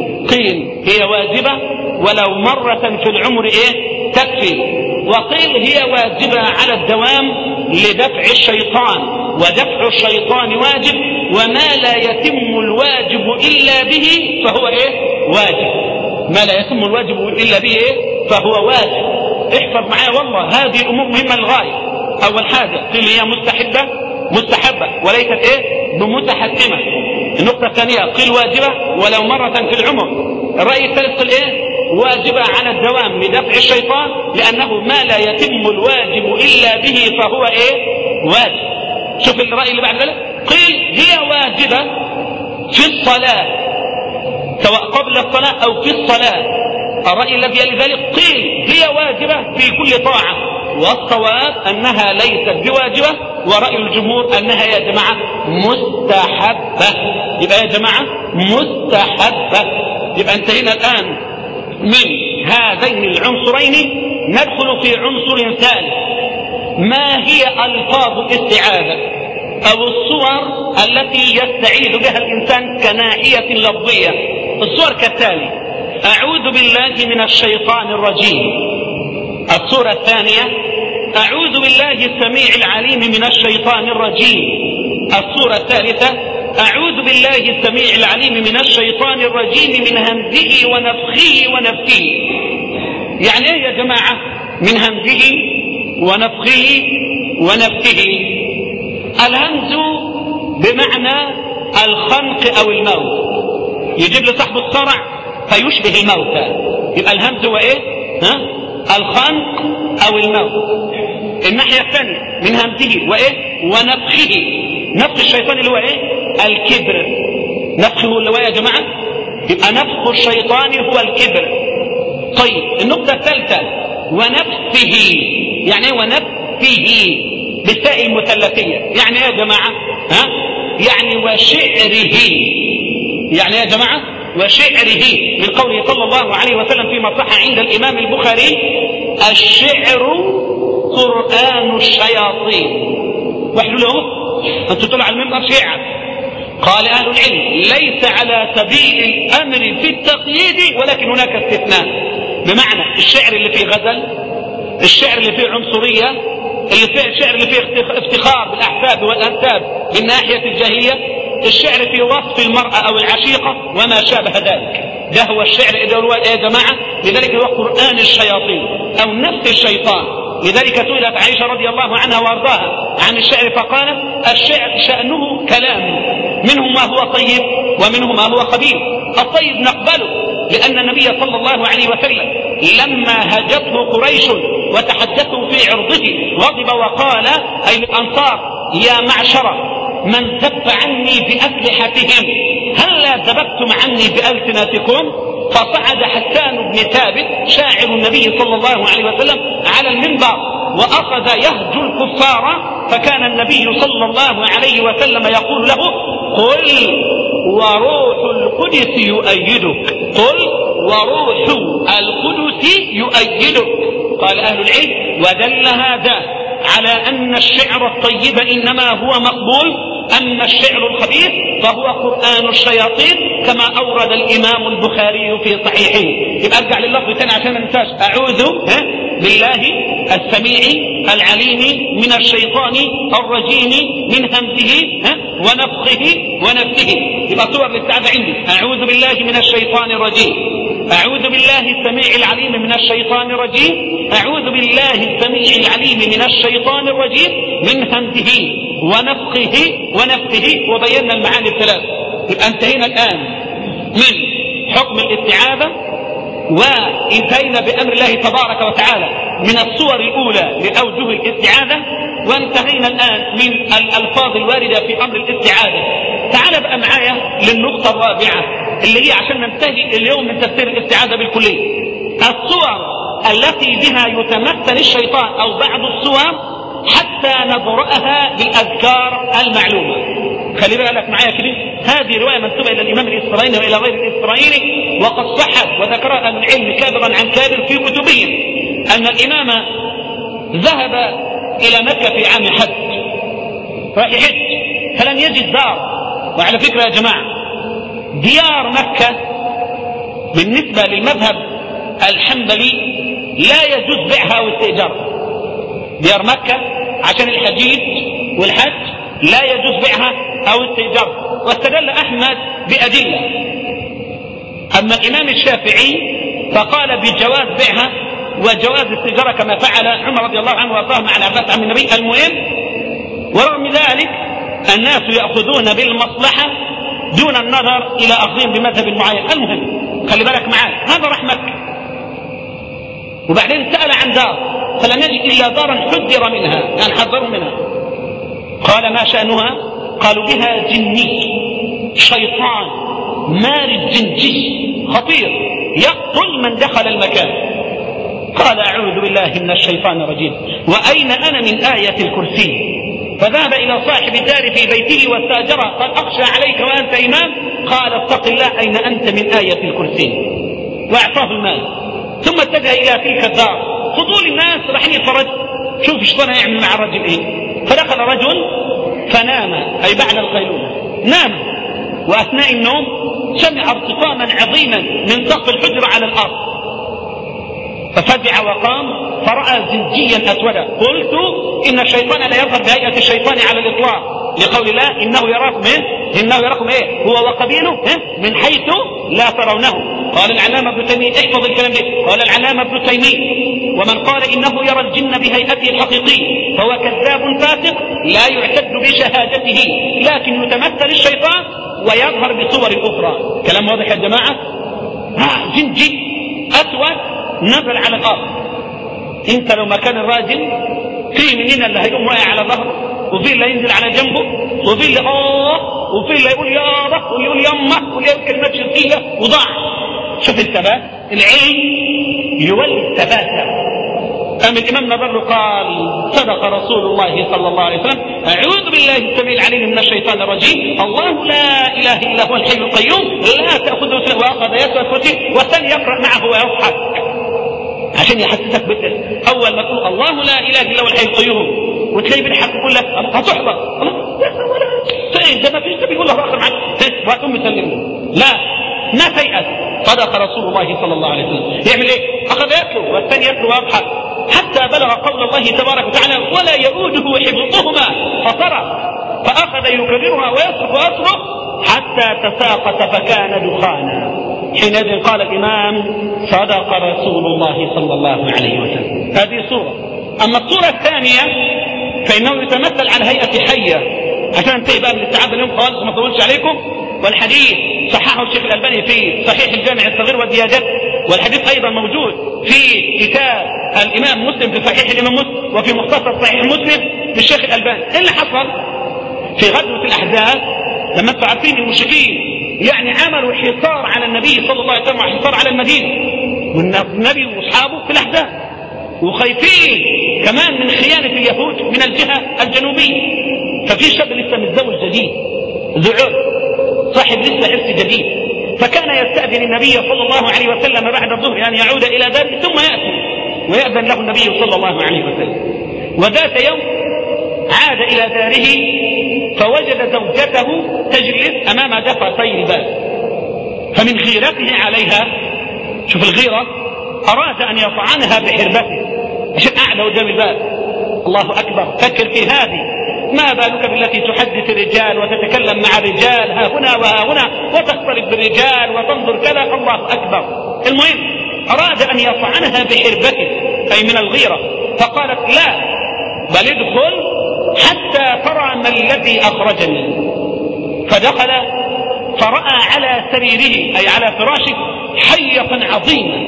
قيل هي واجبة ولو مرة في العمر إيه؟ تكفي. وقيل هي واجبة على الدوام لدفع الشيطان، ودفع الشيطان واجب، وما لا يتم الواجب إلا به فهو إيه؟ واجب. ما لا يتم الواجب إلا به إيه؟ فهو واجب. احفظ معايا والله هذه الأمور مهمة للغاية. أول حاجة قيل هي مستحبة مستحبة وليست إيه؟ بمتحتمة. النقطة الثانية قيل واجبة ولو مرة في العمر. الرأي الثالث قيل إيه؟ واجبة على الدوام لدفع الشيطان، لأنه ما لا يتم الواجب إلا به فهو إيه؟ واجب. شوف الرأي اللي بعد ذلك قيل هي واجبة في الصلاة سواء قبل الصلاة أو في الصلاة. الرأي الذي يلي ذلك قيل هي واجبة في كل طاعة، والصواب أنها ليست بواجبة، ورأي الجمهور أنها يا جماعة مستحبة. يبقى يا جماعة مستحبة. يبقى انتهينا الآن من هذين العنصرين. ندخل في عنصر ثالث. ما هي ألفاظ الاستعاذة أو الصور التي يستعيذ بها الإنسان كناحية لفظية؟ الصور كالتالي: أعوذ بالله من الشيطان الرجيم. الصورة الثانية: أعوذ بالله السميع العليم من الشيطان الرجيم. الصورة الثالثة: أعوذ بالله السميع العليم من الشيطان الرجيم من همزه ونفخه ونفثه. يعني ايه يا جماعة من همزه ونفخه ونفثه؟ الهمز بمعنى الخنق أو الموت، يجيب لصاحب الصرع فيشبه الموتى. يبقى الهمز هو ايه؟ ها؟ الخنق أو الموت. الناحية الثانية من همزه وإيه؟ ونفخه. نفخ الشيطان اللي هو إيه؟ الكبر. نفخه اللي هو يا جماعة يبقى نفخ الشيطان هو الكبر. طيب النقطة الثالثة ونفسه. يعني ايه ونفسه؟ بالتاء المثلثية. يعني ايه يا جماعة؟ ها؟ يعني وشعره. يعني يا جماعة وشعره، من قوله صلى الله عليه وسلم فيما صح عند الإمام البخاري: الشعر قرآن الشياطين. واحد له أنت تطلع على المنبر شعر. قال أهل العلم: ليس على سبيل الأمر في التقييد، ولكن هناك استثناء. بمعنى الشعر اللي فيه غزل، الشعر اللي فيه عنصرية، اللي فيه الشعر اللي فيه افتخار بالأحساب والأنساب من ناحية الجاهلية، الشعر في وصف المرأة أو العشيقة وما شابه ذلك. ده هو الشعر يا جماعة. لذلك هو قرآن الشياطين أو نفس الشيطان. لذلك سئلت عائشة رضي الله عنها وارضاها عن الشعر فقالت: الشعر شأنه كلام، منه ما هو طيب ومنه ما هو خبيث. الطيب نقبله، لأن النبي صلى الله عليه وسلم لما هجته قريش وتحدثوا في عرضه غضب وقال أي الأنصار: يا معشر من ذب عني بأسلحتهم هلا ذببتم عني بألسنتكم. فصعد حسان بن ثابت شاعر النبي صلى الله عليه وسلم على المنبر وأخذ يهجو الكفار، فكان النبي صلى الله عليه وسلم يقول له: قل وروح القدس يؤيدك، قل وروح القدس يؤيدك. قال أهل العلم: ودل هذا على أن الشعر الطيب إنما هو مقبول أما الشعر الخبيث فهو قرآن الشياطين كما أورد الإمام البخاري في صحيحه. يبقى أرجع لللفظ تاني عشان ما ننساش. أعوذ بالله السميع العليم من الشيطان الرجيم من همزه ونفخه ونفسه. يبقى صور الاستعاذة عندي: أعوذ بالله من الشيطان الرجيم، أعوذ بالله السميع العليم من الشيطان الرجيم، أعوذ بالله السميع العليم من الشيطان الرجيم من همزه ونفخه ونفسه. وبينا المعاني الثلاث. يبقى انتهينا الآن من حكم الاستعاذة، وانتهينا بأمر الله تبارك وتعالى من الصور الأولى لأوجه الاستعاذة، وانتهينا الآن من الألفاظ الواردة في أمر الاستعاذة. تعال بقى معايا للنقطة الرابعة اللي هي عشان ننتهي اليوم من تفسير الاستعاذة بالكلية. الصور التي بها يتمثل الشيطان أو بعض الصور حتى نبرأها بالأذكار المعلومة. خلي بالك معايا كده، هذه رواية منسوبة إلى الإمام الإسرائيلي وإلى غير الإسرائيلي، وقد صحت وذكرها أهل العلم كابرا عن كابر في كتبهم أن الإمام ذهب إلى مكة في عام حج، راح يحج فلم يجد دار. وعلى فكرة يا جماعة، ديار مكة بالنسبة للمذهب الحنبلي لا يجوز بيعها واستئجارها. ديار مكة عشان الحجيج والحج لا يجوز بيعها أو استئجارها، واستدل أحمد بأدلة. أما الإمام الشافعي فقال بجواز بيعها وجواز استئجارها كما فعل عمر رضي الله عنه وارضاه مع العباس عم النبي. المهم، ورغم ذلك الناس يأخذون بالمصلحة دون النظر إلى أخذهم بمذهب معين. المهم خلي بالك معاي، هذا راح مكة وبعدين سأل عن دار فلم يجد إلا دارا حذر منها، يعني حذروا منها. قال: ما شأنها؟ قالوا: بها جني شيطان مارد جنجي خطير يقتل من دخل المكان. قال: أعوذ بالله من الشيطان الرجيم، وأين أنا من آية الكرسي؟ فذهب إلى صاحب الدار في بيته واستأجره. قال: أخشى عليك وأنت إمام. قال: اتق الله، أين أنت من آية الكرسي؟ وأعطاه المال. ثم اتجه إلى تلك الدار. فضول الناس راح يتفرج شوف الشيطان يعمل مع الرجل ايه. فدخل رجل فنام، اي بعد القيلولة نام، واثناء النوم سمع ارتطاما عظيما من سقف الحجرة على الارض، ففزع وقام فرأى زنجيا اسودا. قلت: ان الشيطان لا يظهر بهيئة الشيطان على الاطلاق، لقول الله: انه يراكم ايه انه يراكم ايه هو وقبيله إيه؟ من حيث لا ترونه. قال العلامة ابن تيمية، احفظ الكلام ده، قال العلامة ابن تيمية: ومن قال إنه يرى الجن بهيئته الحقيقي فهو كذاب فاسق لا يعتد بشهادته، لكن يتمثل الشيطان ويظهر بصور أخرى. كلام واضح يا جماعة؟ آه جنجي أسود نزل على الأرض. انت لو مكان الراجل في مننا اللي هيقوم واقع على ظهره، وفي اللي ينزل على جنبه، وفي اللي آه وفي اللي يقول يا رب، واللي يقول يمه، واللي يقول كلمات شركية وضع. شوف الثبات، العلم يولي الثبات. أم الإمام نظر قال: صدق رسول الله صلى الله عليه وسلم: أعوذ بالله السميع العليم من الشيطان الرجيم، الله لا إله إلا هو الحي القيوم لا تأخذه سنة. وأخذ يسوى كرسي والثاني يقرأ معه ويضحك عشان يحسسك بالله. أول ما تقول الله لا إله إلا هو الحي القيوم وتلاقي بيضحك يقول لك هتحبط، ده ما فيش ده بيقول له آخر معك وهتقوم تسلمه. لا، ما تيأس. صدق رسول الله صلى الله عليه وسلم. يعمل ايه؟ اخذ يتلو والثاني يتلو ويضحك حتى بلغ قول الله تبارك وتعالى: ولا يؤوده حفظهما فصرخ. فاخذ يكررها ويصرخ ويصرخ حتى تساقط فكان دخانا. حينئذ قال الامام: صدق رسول الله صلى الله عليه وسلم. هذه صورة. اما الصورة الثانية فانه يتمثل على هيئة حية. عشان انتهي بقى من التعب اليوم خالص وما اطولش عليكم، والحديث صححه الشيخ الألباني في صحيح الجامع الصغير والزيادات، والحديث أيضا موجود في كتاب الإمام مسلم في صحيح الإمام مسلم وفي مختصر صحيح مسلم للشيخ الألباني. إيه اللي حصل في غزوة الأحزاب؟ لما انتم عارفين المشركين يعني عملوا حصار على النبي صلى الله عليه وسلم وحصار على المدينة، والنبي وأصحابه في الأحزاب، وخايفين كمان من خيانة اليهود من الجهة الجنوبية. ففي شاب لسه متزوج جديد ذعور صاحب لسه عرس جديد، فكان يستأذن النبي صلى الله عليه وسلم بعد الظهر أن يعود إلى داره ثم يأتي ويأذن له النبي صلى الله عليه وسلم. وذات يوم عاد إلى داره فوجد زوجته تجلس أمام دفتي الباب، فمن غيرته عليها، شوف الغيرة، أراد أن يطعنها بحربته عشان قاعدة قدام الباب. الله أكبر، فكر في هذه، ما بالك بالتي تحدث الرجال وتتكلم مع الرجال ها هنا وها هنا وتختلط بالرجال وتنظر كذا. الله أكبر. المهم أراد أن يطعنها بحربته أي من الغيرة، فقالت لا، بل ادخل حتى ترى ما الذي أخرجني. فدخل فرأى على سريره أي على فراشه حية عظيمة،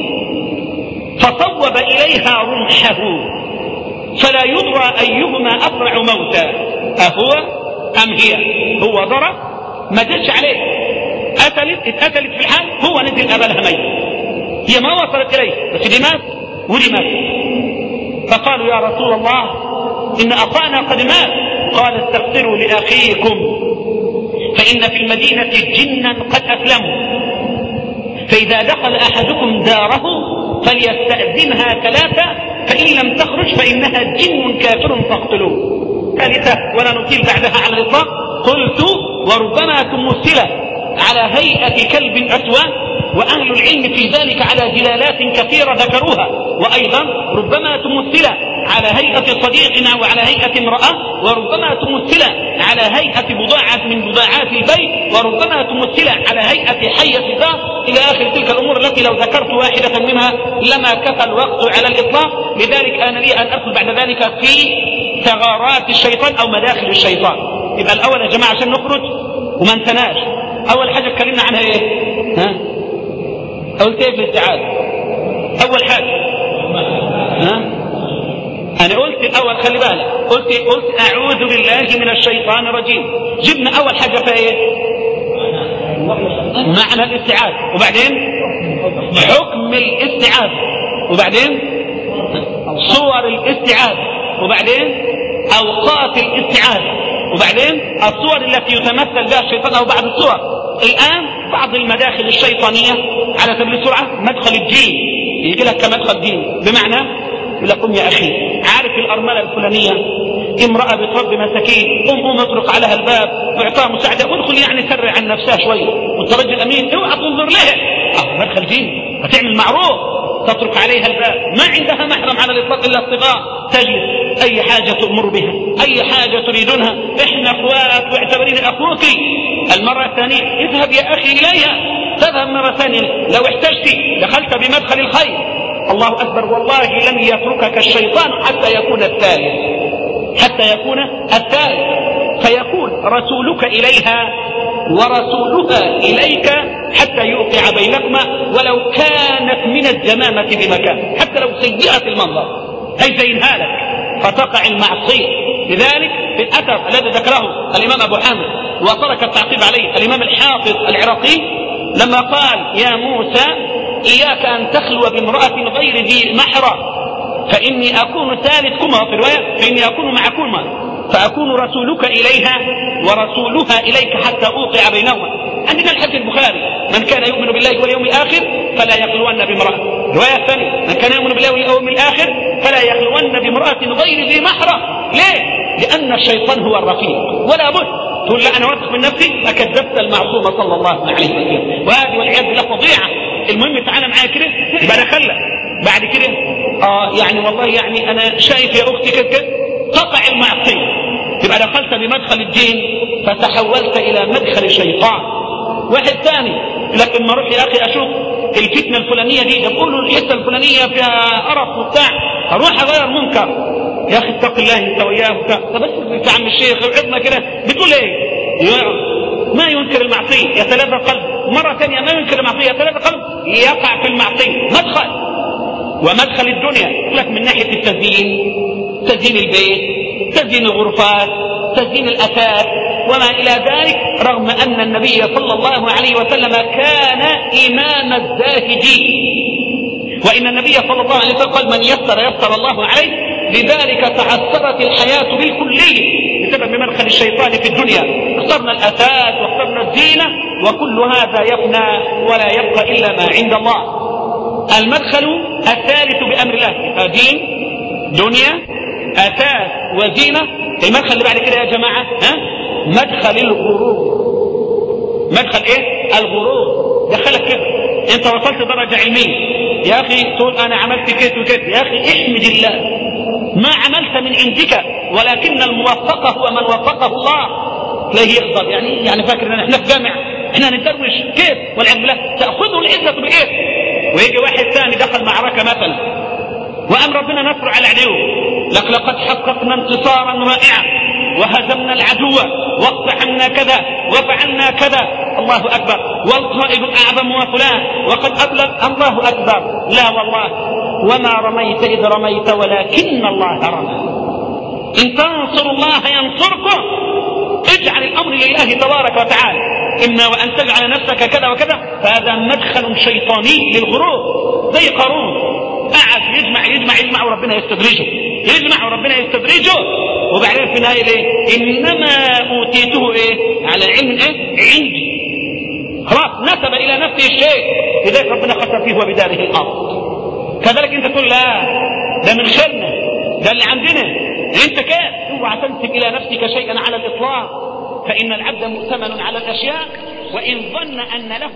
فصوب إليها رمحه فلا يدرى أيهما أسرع موتا، أهو أم هي. هو ضرب ما جلش عليه، قتلت اتقتلت في الحال، هو نزل أبلها ميت، هي ما وصلت إليه، بس دي مات ودي مات. فقالوا يا رسول الله إن أخانا قد مات. قال استغفروا لأخيكم فإن في المدينة جنا قد أسلموا، فإذا دخل أحدكم داره فليستأذنها ثلاثة، فإن لم تخرج فإنها جن كافر فاقتلوه. ثالثة ولا نطيل بعدها على الإطلاق، قلت وربما تمثل على هيئة كلب أسود، وأهل العلم في ذلك على دلالات كثيرة ذكروها، وأيضا ربما تمثل على هيئة صديقنا وعلى هيئة امرأة، وربما تمثل على هيئة بضاعة من بضاعات البيت، وربما تمثل على هيئة حية ذات، إلى آخر تلك الأمور التي لو ذكرت واحدة منها لما كفى الوقت على الإطلاق. لذلك أنا لي أن أدخل بعد ذلك في ثغرات الشيطان أو مداخل الشيطان. يبقى الأول يا جماعة عشان نخرج وما انتناش، أول حاجة اتكلمنا عنها إيه؟ ها؟ قلت إيه في الاستعاذة؟ أول حاجة ها؟ أنا قلت الأول، خلي بالك، قلت قلت أعوذ بالله من الشيطان الرجيم. جبنا أول حاجة في إيه؟ معنى الاستعاذة، وبعدين حكم الاستعاذة، وبعدين صور الاستعاذة، وبعدين أوقات الاستعاذة، وبعدين الصور التي يتمثل بها الشيطان أو بعض الصور. الآن بعض المداخل الشيطانية على سبيل السرعة، مدخل الدين يجي لك كمدخل دين، بمعنى يقول لك قم يا أخي، عارف الأرملة الفلانية امرأة بتربي مساكين، قم قم اطرق عليها الباب واعطاها مساعدة، وادخل يعني سرع عن نفسها شوية، وانت رجل أمين اوعى تنظر لها. اه مدخل دين، هتعمل معروف، تترك عليها الباب، ما عندها محرم على الإطلاق إلا الطباع، تجلس أي حاجة تؤمر بها، أي حاجة تريدونها، احنا اخوات واعتبريني أخوك. المرة الثانية اذهب يا أخي إليها، تذهب مرة ثانية، لو احتجت دخلت بمدخل الخير. الله أكبر، والله لن يتركك الشيطان حتى يكون الثالث، حتى يكون الثالث، فيكون رسولك إليها ورسولها إليك حتى يوقع بينكما، ولو كانت من الجمامة بمكان، حتى لو سيئة المنظر هيزينها لك فتقع المعصية. لذلك في الأثر الذي ذكره الإمام أبو حامد وترك التعقيب عليه الإمام الحافظ العراقي لما قال يا موسى إياك أن تخلو بامرأة غير ذي محرم فإني أكون ثالثكما، في رواية فإني أكون معكما، فأكون رسولك إليها ورسولها إليك حتى أوقع بينهما. عندنا الحديث البخاري من كان يؤمن بالله واليوم الآخر فلا يخلون بامرأة. الرواية الثانية من كان يؤمن بالله واليوم الآخر فلا يخلون بامرأة غير ذي محرم. ليه؟ لأن الشيطان هو الرفيق، ولا بد تقول لا أنا واثق من نفسي، أكذبت المعصومة صلى الله عليه وسلم، وهذه والعياذ بالله فظيعة. المهم تعالى معايا كده، يبقى دخلنا بعد كده آه يعني والله يعني أنا شايف يا أختي كده تقع المعصية، تبقى دخلت بمدخل الدين فتحولت إلى مدخل الشيطان. واحد ثاني لكن ما اروح يا أخي أشوف الفتنة الفلانية دي، يقولوا الحتة الفلانية فيها قرف وبتاع، أروح أغير منكر. يا أخي اتق الله أنت وياه، طب بس أنت عم الشيخ وعظنا كده بتقول إيه؟ ما ينكر المعصية يتلذذ قلب، مرة ثانية ما ينكر المعصية يتلذذ قلب، يقع في المعصية. مدخل ومدخل الدنيا لك من ناحية التزيين، تزيين البيت، تزيين الغرفات، تزيين الأثاث وما إلى ذلك، رغم أن النبي صلى الله عليه وسلم كان إمام الزاهدين، وإن النبي صلى الله عليه وسلم قال من يسر يسر الله عليه. لذلك تعثرت الحياة بالكلية بسبب مدخل الشيطان في الدنيا، اخترنا الأثاث واخترنا الزينة، وكل هذا يفنى ولا يبقى إلا ما عند الله. المدخل الثالث بأمر الله، دين، دنيا، أثاث وزينة، المدخل اللي بعد كده يا جماعة ها مدخل الغرور. مدخل ايه؟ الغرور. دخلك كده انت وصلت درجة علمية يا اخي تقول انا عملت كده وكده، يا اخي احمد الله ما عملت من عندك، ولكن الموفق هو من وفقه الله. تلاقيه يغضب يعني يعني فاكر ان احنا في جامع احنا هنتدروش كيف والعياذ بالله تاخذه العزه بايه. ويجي واحد ثاني دخل معركه مثلا وام ربنا نصر على عدوه، لك لقد حققنا انتصارا رائعا وهزمنا العدو واقتحمنا كذا وفعلنا كذا، الله اكبر، والقائد الاعظم وفلان وقد ابلغ، الله اكبر. لا والله، وما رميت اذ رميت ولكن الله رمى. ان تنصروا الله ينصركم. اجعل الامر لله تبارك وتعالى. اما وان تجعل نفسك كذا وكذا، فهذا مدخل شيطاني للغرور. زي قارون قعد يجمع يجمع يجمع وربنا يستدرجه، يجمع وربنا يستدرجه، وبعدين في النهايه ايه؟ انما اوتيته ايه؟ على علم ايه؟ عندي. خلاص نسب الى نفسه الشيء، لذلك ربنا خسر فيه وبداره الارض. كذلك انت تقول لا ده من خيرنا، ده اللي عندنا، انت كيف؟ اوعى تنسب الى نفسك شيئا على الاطلاق، فان العبد مؤتمن على الاشياء وان ظن ان له